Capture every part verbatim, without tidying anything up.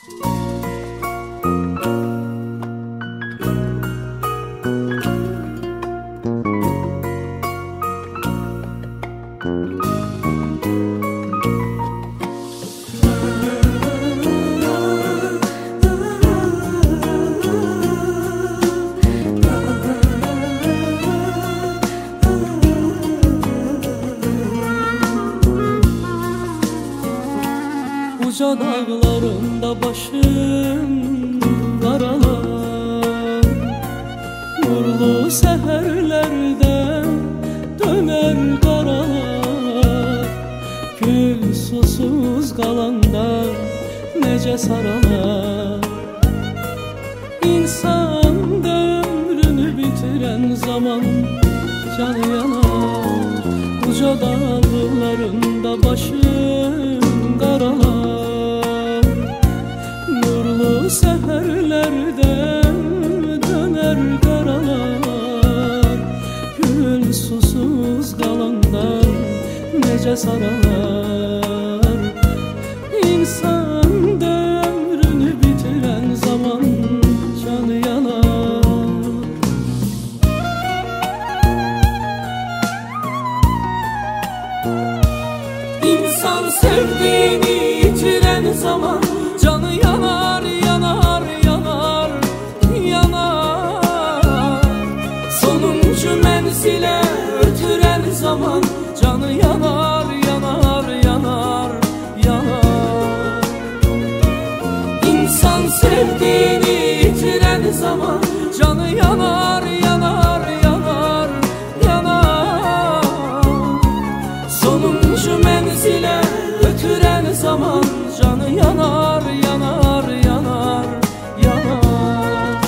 Uca dağlarında başım karalar, nurlu seherlerde döner karalar. Gül susuz kalanda nece saralar. İnsan ömrünü bitiren zaman canı yanar. Uca dağlarında başım karalar, nurlu seherlerde döner karalar. Gül susuz kalanda nece saralar. İnsan ömrünü bitiren zaman canı yanar. İnsan sevdiğini yitiren zaman canı yanar, yanar, yanar, yanar. Sonuncu menzile ötüren zaman canı yanar, yanar, yanar, yanar. İnsan sevdiğini yitiren zaman canı yanar, yanar, yanar, yanar. Sonuncu menzile ötüren zaman canı yanar, yanar, yanar, yanar.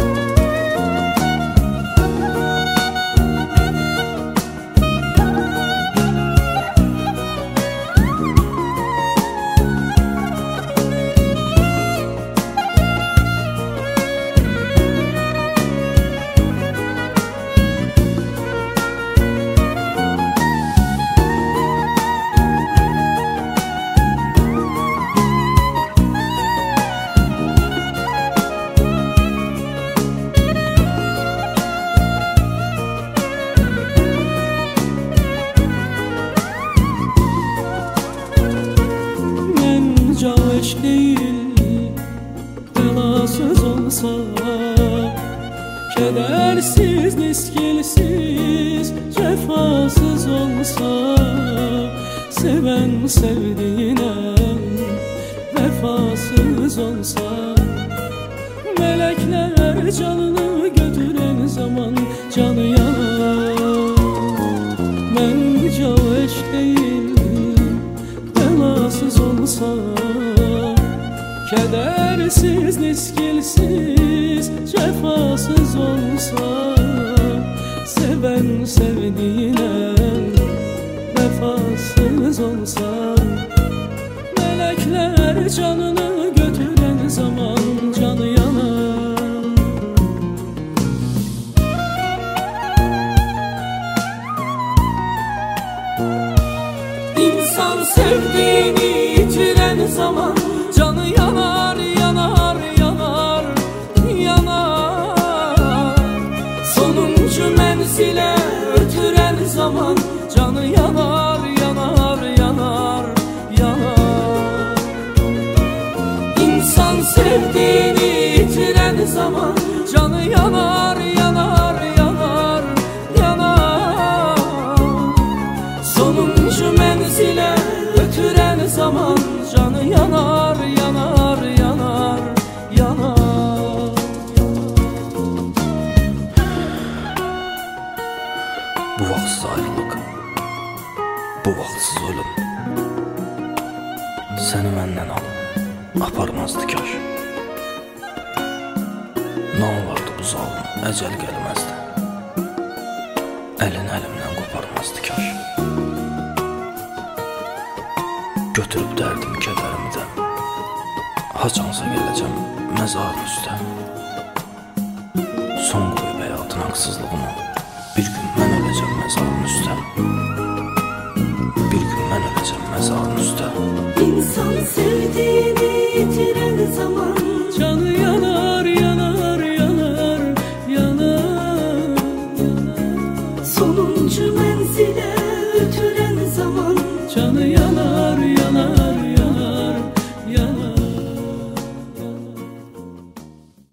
Aşk değil, belasız olsa, kedersiz, miskilsiz, cefasız olsa, seven sevdiğine vefasız olsa, melekler canını götüren zaman canı yanar. Bence o aşk değil, belasız olsa, kedersiz, miskilsiz, cefasız olsa, seven sevdiğine vefasız olsa, melekler canını götüren zaman canı yanar. İnsan sevdiğini yitiren zaman canı yanar, yanar, yanar, yanar. Sonuncu menzile ötüren zaman canı yanar, yanar, yanar, yanar. İnsan sevdiğini yitiren zaman canı yanar, yanar, yanar, yanar. Sonuncu menzile ötüren zaman canı yanar, yanar, yanar, yanar. Bu vaxtsız ayrılıq, bu vaxtsız ölüm səni məndən alıb aparmazdı kaş. Nə olardı bu zalım, əcəl gəlməzdi, əlin əlimdən qoparmazdı kaş. Götürüb dərdim kədərimi də, haçansa gələcəm məzarın üstə. Son qoyub həyatın haqsızlığını, bir gün mən öləcəm məzarın üstə. Bir gün mən öləcəm məzarın üstə. İnsan sevdiğini yitiren zaman Sonuncu mənzilə ötürəm